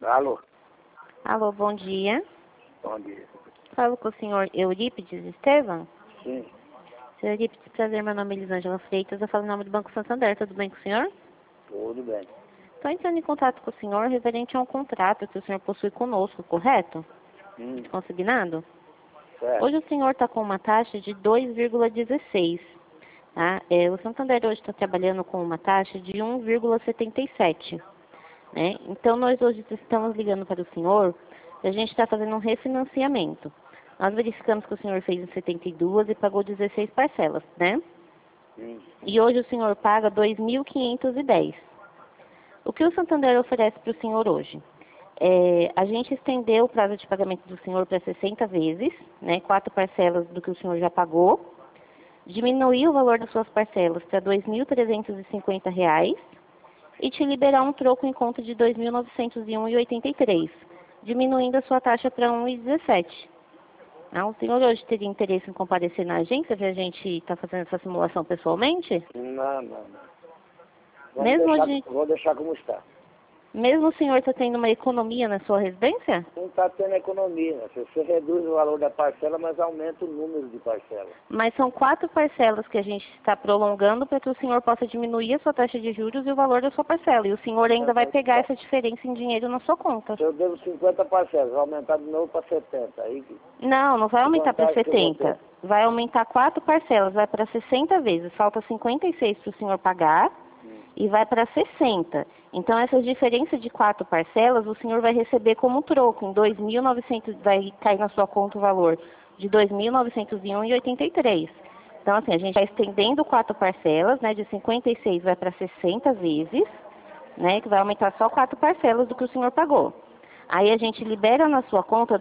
Alô? Alô, bom dia. Bom dia. Falo com o senhor Eurípides Estevam. Sim, Senhor Eurípides, prazer, meu nome é Elisângela Freitas, eu falo em nome do Banco Santander, tudo bem com o senhor? tudo bem. Estou entrando em contato com o senhor referente a um contrato que o senhor possui conosco, correto? Consignado? Certo. Hoje o senhor está com uma taxa de 2,16, tá? O Santander hoje está trabalhando com uma taxa de 1,77, né? Então nós hoje estamos ligando para o senhor, a gente está fazendo um refinanciamento. Nós verificamos que o senhor fez em 72 e pagou 16 parcelas, né? Sim. E hoje o senhor paga 2.510. O que o Santander oferece para o senhor hoje? A gente estendeu o prazo de pagamento do senhor para 60 vezes, né? 4 parcelas do que o senhor já pagou. Diminuiu o valor das suas parcelas para R$ 2.350 e te liberar um troco em conta de R$ 2.901,83, diminuindo a sua taxa para 1,17. O senhor hoje teria interesse em comparecer na agência para a gente estar fazendo essa simulação pessoalmente? Não. Vou deixar como está. Mesmo o senhor está tendo uma economia na sua residência? Não está tendo economia, né? Você reduz o valor da parcela, mas aumenta o número de parcelas. Mas são 4 parcelas que a gente está prolongando para que o senhor possa diminuir a sua taxa de juros e o valor da sua parcela. E o senhor ainda vai pegar essa diferença em dinheiro na sua conta. Se eu devo 50 parcelas, vai aumentar de novo para 70. Aí, Não vai aumentar para vantagem que eu vou 70. Vai aumentar 4 parcelas, vai para 60 vezes. Falta 56 para o senhor pagar e vai para 60. Então, essa diferença de 4 parcelas, o senhor vai receber como troco. Em 2.900, vai cair na sua conta o valor de 2.901,83. Então, assim, a gente está estendendo 4 parcelas, né? De 56 vai para 60 vezes, né? Que vai aumentar só 4 parcelas do que o senhor pagou. Aí a gente libera na sua conta R$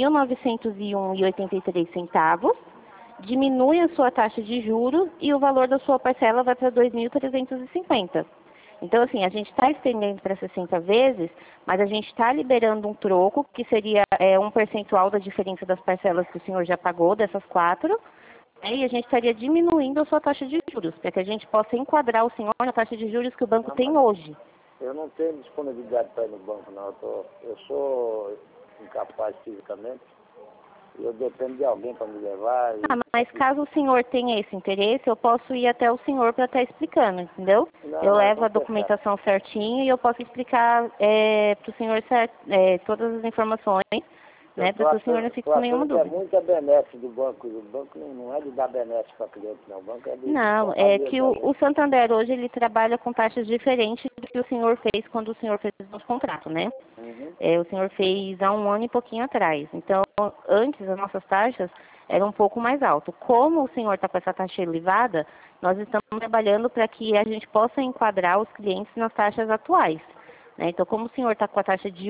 2.901,83, diminui a sua taxa de juros e o valor da sua parcela vai para 2.350. Então, assim, a gente está estendendo para 60 vezes, mas a gente está liberando um troco, que seria um percentual da diferença das parcelas que o senhor já pagou, dessas 4, e a gente estaria diminuindo a sua taxa de juros, para que a gente possa enquadrar o senhor na taxa de juros que o banco tem hoje. Eu não tenho disponibilidade para ir no banco, não. Eu sou incapaz fisicamente. Eu dependo de alguém para me levar. Mas caso o senhor tenha esse interesse, eu posso ir até o senhor para estar explicando, entendeu? Eu levo a documentação certinho e eu posso explicar para o senhor todas as informações, né, para que o senhor não fique com nenhuma dúvida. É muita benesse do banco. O banco não é de dar benesse para cliente, não. O banco é de... Não, é que o Santander hoje ele trabalha com taxas diferentes do que o senhor fez quando o senhor fez o contrato, né? O senhor fez há 1 ano e pouquinho atrás. Então, antes as nossas taxas eram um pouco mais altas. Como o senhor está com essa taxa elevada, nós estamos trabalhando para que a gente possa enquadrar os clientes nas taxas atuais, né? Então, como o senhor está com a taxa de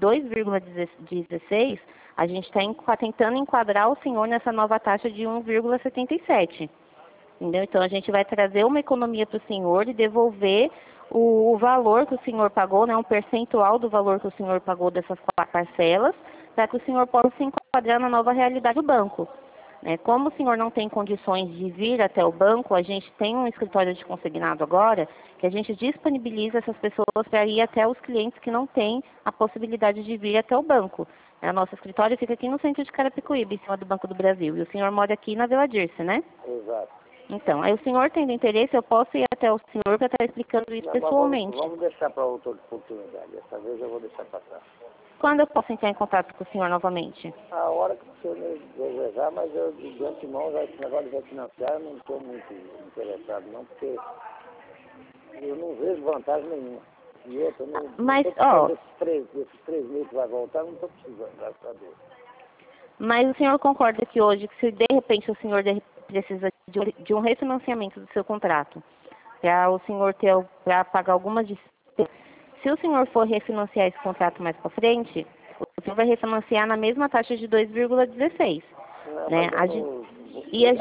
2,16, a gente está tentando enquadrar o senhor nessa nova taxa de 1,77. Entendeu? Então, a gente vai trazer uma economia para o senhor e devolver o valor que o senhor pagou, né, um percentual do valor que o senhor pagou dessas 4 parcelas, para que o senhor possa se enquadrar na nova realidade do banco. Como o senhor não tem condições de vir até o banco, a gente tem um escritório de consignado agora, que a gente disponibiliza essas pessoas para ir até os clientes que não têm a possibilidade de vir até o banco. O nosso escritório fica aqui no centro de Carapicuíba, em cima do Banco do Brasil, e o senhor mora aqui na Vila Dirce, né? Exato. Então, aí o senhor tendo interesse, eu posso ir até o senhor para estar explicando isso pessoalmente. Vamos deixar para outra oportunidade. Dessa vez eu vou deixar passar. Quando eu posso entrar em contato com o senhor novamente? A hora que você me desejar, mas eu de antemão, esse negócio de refinanciar, eu não estou muito interessado não, porque eu não vejo vantagem nenhuma. E outra, esses 3 meses que vai voltar, eu não estou precisando, graças a Deus. Mas o senhor concorda que hoje, que se de repente o senhor precisa de um refinanciamento do seu contrato, para o senhor para pagar algumas despesas, se o senhor for refinanciar esse contrato mais para frente, o senhor vai refinanciar na mesma taxa de 2,16. Né? Eu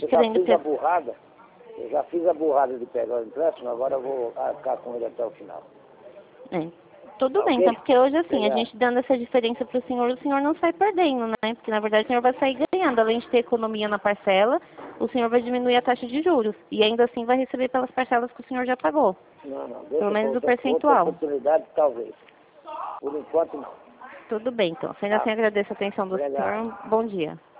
já fiz a burrada de pegar o empréstimo, agora eu vou ficar com ele até o final. Tudo bem, então, porque hoje, assim, a gente dando essa diferença para o senhor não sai perdendo, né? Porque, na verdade, o senhor vai sair ganhando. Além de ter economia na parcela, o senhor vai diminuir a taxa de juros. E ainda assim vai receber pelas parcelas que o senhor já pagou. Não, pelo menos o percentual. Outra oportunidade, talvez. Por enquanto não. Tudo bem, então. Ainda assim agradeço a atenção do senhor. Bom dia.